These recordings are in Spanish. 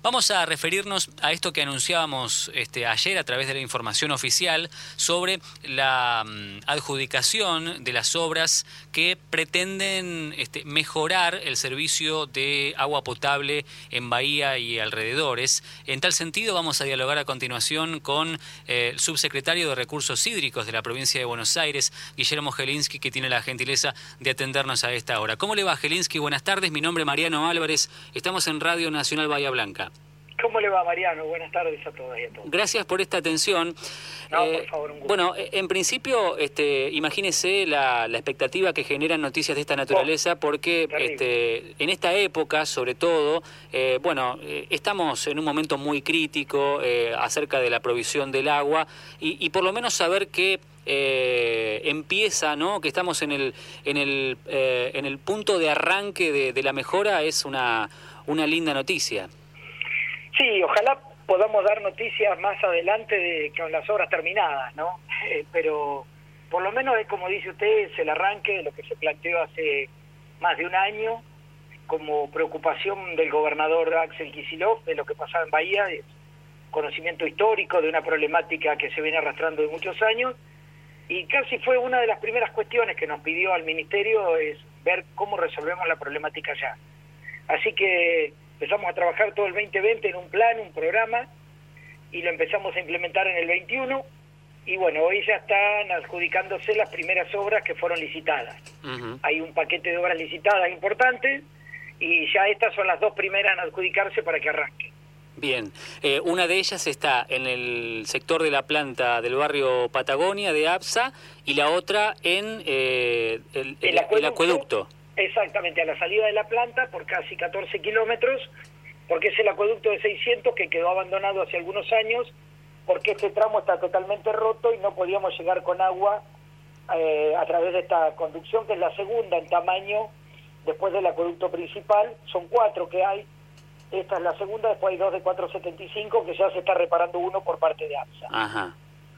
Vamos a referirnos a esto que anunciábamos ayer a través de la información oficial sobre la adjudicación de las obras que pretenden mejorar el servicio de agua potable en Bahía y alrededores. En tal sentido, vamos a dialogar a continuación con el subsecretario de Recursos Hídricos de la provincia de Buenos Aires, Guillermo Gelinsky, que tiene la gentileza de atendernos a esta hora. ¿Cómo le va, Gelinsky? Buenas tardes, mi nombre es Mariano Álvarez, estamos en Radio Nacional Bahía Blanca. ¿Cómo le va, Mariano? Buenas tardes a todas y a todos. Gracias por esta atención. No, por favor, un gusto. Bueno, en principio, imagínese la expectativa que generan noticias de esta naturaleza, porque en esta época, sobre todo, estamos en un momento muy crítico acerca de la provisión del agua y por lo menos saber que empieza, ¿no? Que estamos en el punto de arranque de la mejora es una linda noticia. Sí, ojalá podamos dar noticias más adelante con las obras terminadas, ¿no? Pero por lo menos es como dice usted, es el arranque de lo que se planteó hace más de un año como preocupación del gobernador Axel Kicillof de lo que pasaba en Bahía, conocimiento histórico de una problemática que se viene arrastrando de muchos años, y casi fue una de las primeras cuestiones que nos pidió al Ministerio es ver cómo resolvemos la problemática allá. Así que empezamos a trabajar todo el 2020 en un plan, un programa, y lo empezamos a implementar en el 21, y bueno, hoy ya están adjudicándose las primeras obras que fueron licitadas. Hay un paquete de obras licitadas importantes, y ya estas son las dos primeras en adjudicarse para que arranque. Bien, una de ellas está en el sector de la planta del barrio Patagonia de APSA, y la otra en el acueducto. Exactamente, a la salida de la planta por casi 14 kilómetros, porque es el acueducto de 600 que quedó abandonado hace algunos años, porque este tramo está totalmente roto y no podíamos llegar con agua a través de esta conducción, que es la segunda en tamaño después del acueducto principal. Son 4 que hay, esta es la segunda, después hay 2 de 475 que ya se está reparando uno por parte de APSA. Ajá.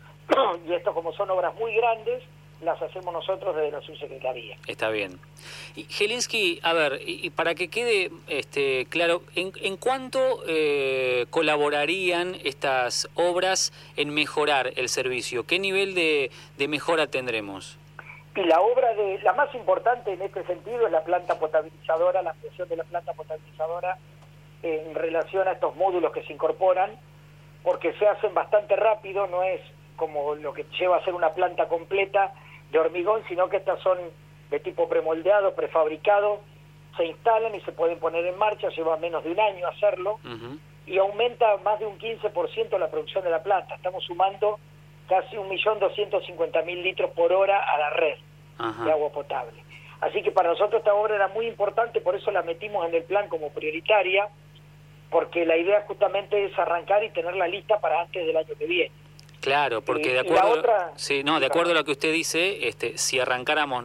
Y esto, como son obras muy grandes, las hacemos nosotros desde la subsecretaría. Está bien. Y Gelinsky, a ver, y para que quede claro, ¿en cuánto colaborarían estas obras en mejorar el servicio? ¿Qué nivel de mejora tendremos? Y la más importante en este sentido es la planta potabilizadora, la ampliación de la planta potabilizadora en relación a estos módulos que se incorporan, porque se hacen bastante rápido, no es como lo que lleva a hacer una planta completa de hormigón, sino que estas son de tipo premoldeado, prefabricado, se instalan y se pueden poner en marcha, lleva menos de un año hacerlo, y aumenta más de un 15% la producción de la planta. Estamos sumando casi 1.250.000 litros por hora a la red de agua potable. Así que para nosotros esta obra era muy importante, por eso la metimos en el plan como prioritaria, porque la idea justamente es arrancar y tenerla lista para antes del año que viene. Claro, porque de acuerdo, de acuerdo a lo que usted dice, si arrancáramos,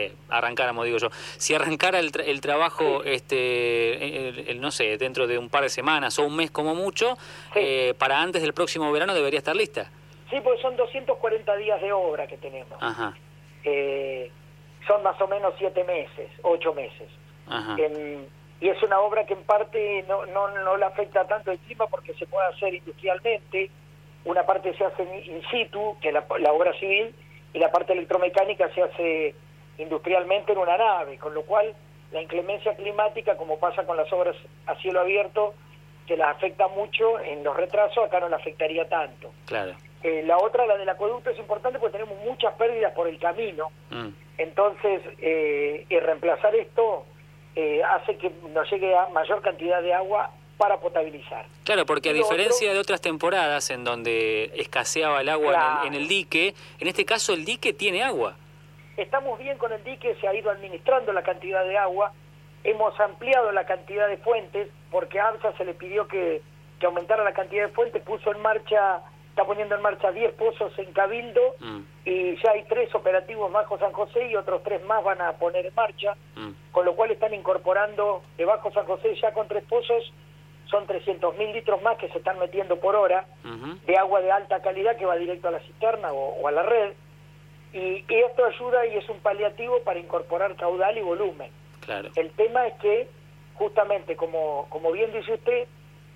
si arrancara el trabajo, no sé, dentro de un par de semanas o un mes como mucho, para antes del próximo verano debería estar lista. Sí, porque son 240 días de obra que tenemos. Ajá. Son más o menos 7 meses, 8 meses. Ajá. Y es una obra que en parte no le afecta tanto el clima porque se puede hacer industrialmente. Una parte se hace in situ, que es la obra civil, y la parte electromecánica se hace industrialmente en una nave, con lo cual la inclemencia climática, como pasa con las obras a cielo abierto, que las afecta mucho en los retrasos, acá no la afectaría tanto. Claro. La otra, la del acueducto, es importante porque tenemos muchas pérdidas por el camino, entonces reemplazar esto hace que nos llegue a mayor cantidad de agua para potabilizar. Claro, porque a diferencia de otras temporadas en donde escaseaba el agua en el dique, en este caso el dique tiene agua. Estamos bien con el dique, se ha ido administrando la cantidad de agua, hemos ampliado la cantidad de fuentes, porque a APSA se le pidió que aumentara la cantidad de fuentes, está poniendo en marcha 10 pozos en Cabildo, y ya hay 3 operativos Bajo San José y otros 3 más van a poner en marcha, con lo cual están incorporando de Bajo San José ya con 3 pozos, son 300.000 litros más que se están metiendo por hora de agua de alta calidad que va directo a la cisterna o a la red, y esto ayuda y es un paliativo para incorporar caudal y volumen. Claro. El tema es que, justamente, como bien dice usted,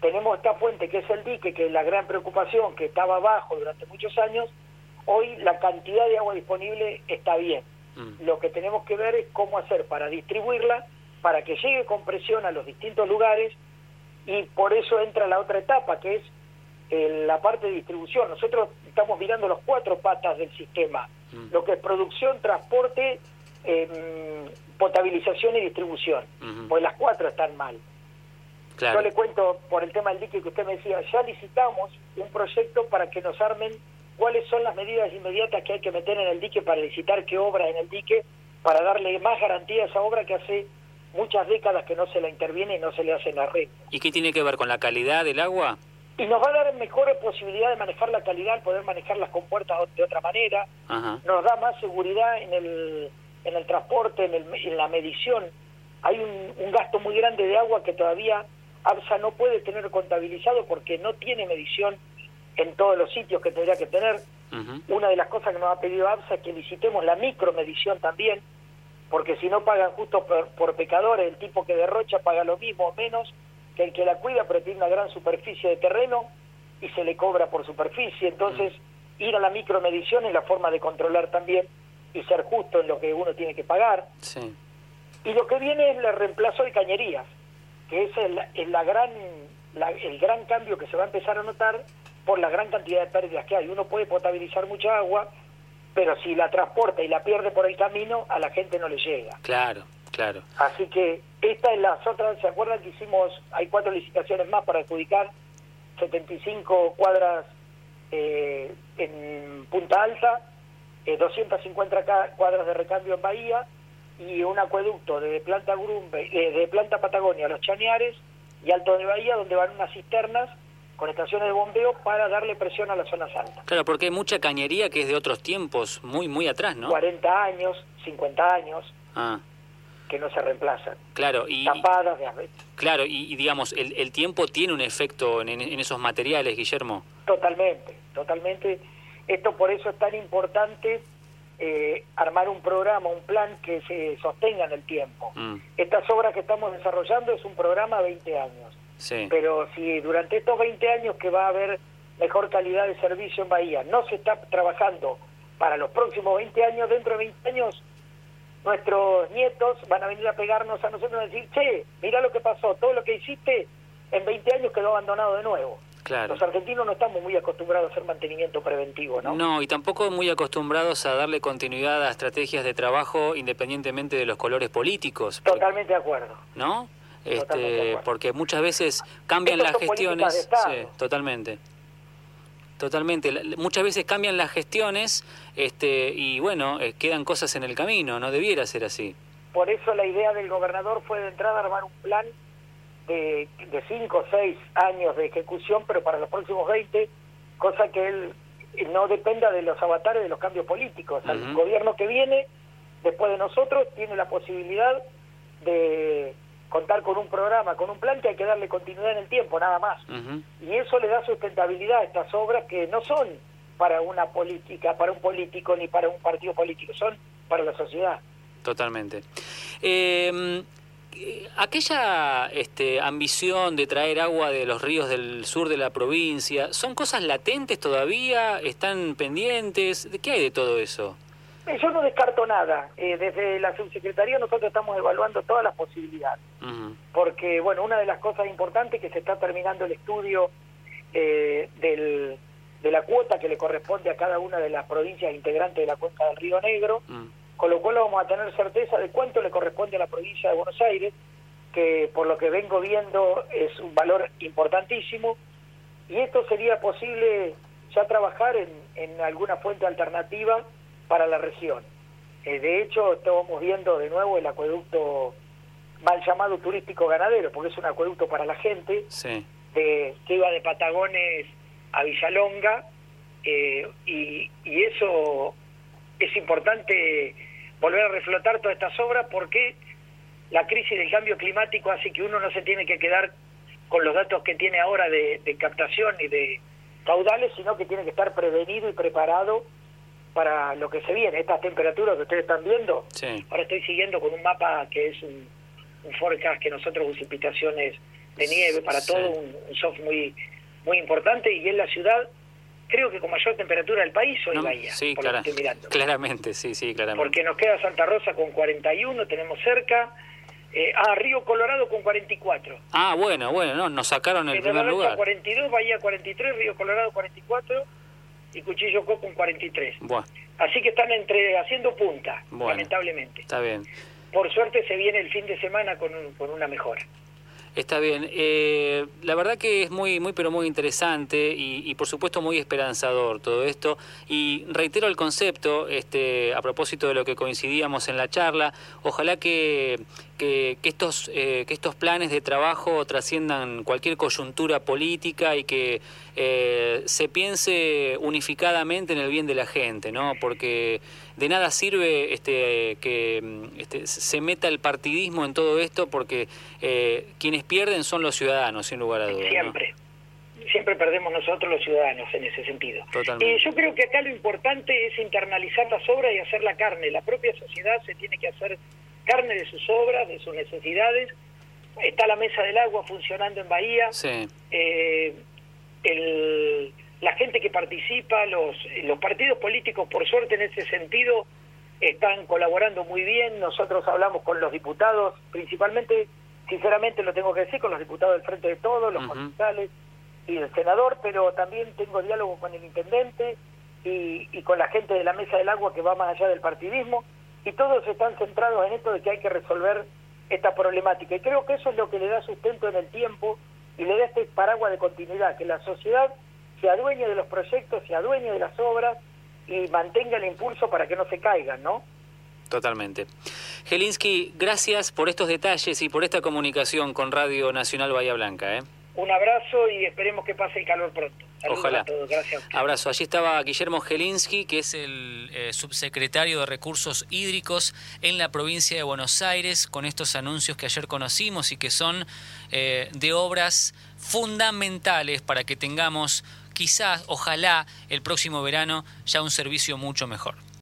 tenemos esta fuente que es el dique, que es la gran preocupación, que estaba bajo durante muchos años. Hoy la cantidad de agua disponible está bien. Lo que tenemos que ver es cómo hacer para distribuirla, para que llegue con presión a los distintos lugares, y por eso entra la otra etapa, que es la parte de distribución. Nosotros estamos mirando las 4 patas del sistema, lo que es producción, transporte, potabilización y distribución, pues las 4 están mal. Claro. Yo le cuento, por el tema del dique que usted me decía, ya licitamos un proyecto para que nos armen cuáles son las medidas inmediatas que hay que meter en el dique para licitar qué obra en el dique, para darle más garantía a esa obra que hace muchas décadas que no se la interviene y no se le hacen arreglos. ¿Y qué tiene que ver con la calidad del agua? Y nos va a dar mejores posibilidades de manejar la calidad, al poder manejar las compuertas de otra manera. Ajá. Nos da más seguridad en el transporte, en la medición. Hay un gasto muy grande de agua que todavía ABSA no puede tener contabilizado porque no tiene medición en todos los sitios que tendría que tener. Una de las cosas que nos ha pedido ABSA es que visitemos la micromedición también, porque si no pagan justo por pecadores, el tipo que derrocha paga lo mismo o menos que el que la cuida, pero tiene una gran superficie de terreno y se le cobra por superficie. Entonces, ir a la micromedición es la forma de controlar también y ser justo en lo que uno tiene que pagar. Sí. Y lo que viene es el reemplazo de cañerías, que es el gran cambio que se va a empezar a notar por la gran cantidad de pérdidas que hay. Uno puede potabilizar mucha agua, pero si la transporta y la pierde por el camino, a la gente no le llega. Claro, claro. Así que esta es las otras. ¿Se acuerdan que hay 4 licitaciones más para adjudicar 75 cuadras en Punta Alta, 250 cuadras de recambio en Bahía y un acueducto de planta de planta Patagonia a Los Chañares y Alto de Bahía, donde van unas cisternas con estaciones de bombeo para darle presión a las zonas altas. Claro, porque hay mucha cañería que es de otros tiempos, muy muy atrás, ¿no? 40 años, 50 años, Ah, que no se reemplazan. claro, Tapadas de asbesto. claro, y digamos, el tiempo tiene un efecto en esos materiales, Guillermo. Totalmente, totalmente. Esto por eso es tan importante armar un programa, un plan que se sostenga en el tiempo. Estas obras que estamos desarrollando es un programa a 20 años. Sí. Pero si durante estos 20 años que va a haber mejor calidad de servicio en Bahía no se está trabajando para los próximos 20 años, dentro de 20 años nuestros nietos van a venir a pegarnos a nosotros y decir, che, mira lo que pasó, todo lo que hiciste en 20 años quedó abandonado de nuevo. Claro. Los argentinos no estamos muy acostumbrados a hacer mantenimiento preventivo, ¿no? No, y tampoco muy acostumbrados a darle continuidad a estrategias de trabajo independientemente de los colores políticos. Totalmente de acuerdo. ¿No? Totalmente de acuerdo. Porque muchas veces cambian Estos las son políticas gestiones. de Estado. Sí, totalmente. Totalmente. Muchas veces cambian las gestiones y bueno, quedan cosas en el camino. No debiera ser así. Por eso la idea del gobernador fue de entrada armar un plan de 5 o 6 años de ejecución, pero para los próximos 20, cosa que él no dependa de los avatares de los cambios políticos. El gobierno que viene después de nosotros tiene la posibilidad de contar con un programa, con un plan que hay que darle continuidad en el tiempo, nada más. Y eso le da sustentabilidad a estas obras que no son para una política, para un político ni para un partido político, son para la sociedad. Totalmente. Aquella ambición de traer agua de los ríos del sur de la provincia, ¿son cosas latentes todavía? ¿Están pendientes? ¿De qué hay de todo eso? Yo no descarto nada. Desde la subsecretaría nosotros estamos evaluando todas las posibilidades. Porque, bueno, una de las cosas importantes es que se está terminando el estudio de la cuota que le corresponde a cada una de las provincias integrantes de la cuenca del Río Negro, con lo cual vamos a tener certeza de cuánto le corresponde a la provincia de Buenos Aires, que por lo que vengo viendo es un valor importantísimo, y esto sería posible ya trabajar en alguna fuente alternativa para la región. De hecho, estamos viendo de nuevo el acueducto mal llamado turístico ganadero, porque es un acueducto para la gente, sí, que iba de Patagones a Villalonga, y eso es importante volver a reflotar todas estas obras, porque la crisis del cambio climático hace que uno no se tiene que quedar con los datos que tiene ahora de captación y de caudales, sino que tiene que estar prevenido y preparado para lo que se viene. Estas temperaturas que ustedes están viendo, sí. Ahora estoy siguiendo con un mapa que es un forecast que nosotros Precipitaciones de nieve, para todo un soft muy importante, y es la ciudad, creo que con mayor temperatura del país hoy, Bahía, sí, por lo que estoy mirando. Claramente, sí, claramente. Porque nos queda Santa Rosa con 41, tenemos cerca, Río Colorado con 44. Bueno, no, nos sacaron el primer lugar. 42, Bahía 43, Río Colorado 44 y Cuchillo Co con 43. Bueno. Así que están haciendo punta, lamentablemente. Está bien. Por suerte se viene el fin de semana con una mejora. Está bien. La verdad que es muy pero muy interesante y por supuesto muy esperanzador todo esto. Y reitero el concepto, a propósito de lo que coincidíamos en la charla, ojalá que estos planes de trabajo trasciendan cualquier coyuntura política y que se piense unificadamente en el bien de la gente, ¿no? Porque de nada sirve que se meta el partidismo en todo esto, porque quienes pierden son los ciudadanos, sin lugar a dudas. Siempre perdemos nosotros los ciudadanos en ese sentido. Totalmente. Yo creo que acá lo importante es internalizar las obras y hacer la carne. La propia sociedad se tiene que hacer carne de sus obras, de sus necesidades. Está la mesa del agua funcionando en Bahía. Sí. La gente que participa, los partidos políticos, por suerte en ese sentido, están colaborando muy bien. Nosotros hablamos con los diputados, principalmente, sinceramente lo tengo que decir, con los diputados del Frente de Todos, los concejales y el senador, pero también tengo diálogo con el intendente y con la gente de la mesa del agua, que va más allá del partidismo, y todos están centrados en esto de que hay que resolver esta problemática. Y creo que eso es lo que le da sustento en el tiempo y le da este paraguas de continuidad, que la sociedad se adueñe de los proyectos, se adueñe de las obras y mantenga el impulso para que no se caigan, ¿no? Totalmente. Gelinsky, gracias por estos detalles y por esta comunicación con Radio Nacional Bahía Blanca. Un abrazo y esperemos que pase el calor pronto. Saludos. Ojalá. A todos. Gracias. Abrazo. Allí estaba Guillermo Gelinsky, que es el subsecretario de Recursos Hídricos en la provincia de Buenos Aires, con estos anuncios que ayer conocimos y que son de obras fundamentales para que tengamos, quizás, ojalá, el próximo verano ya un servicio mucho mejor.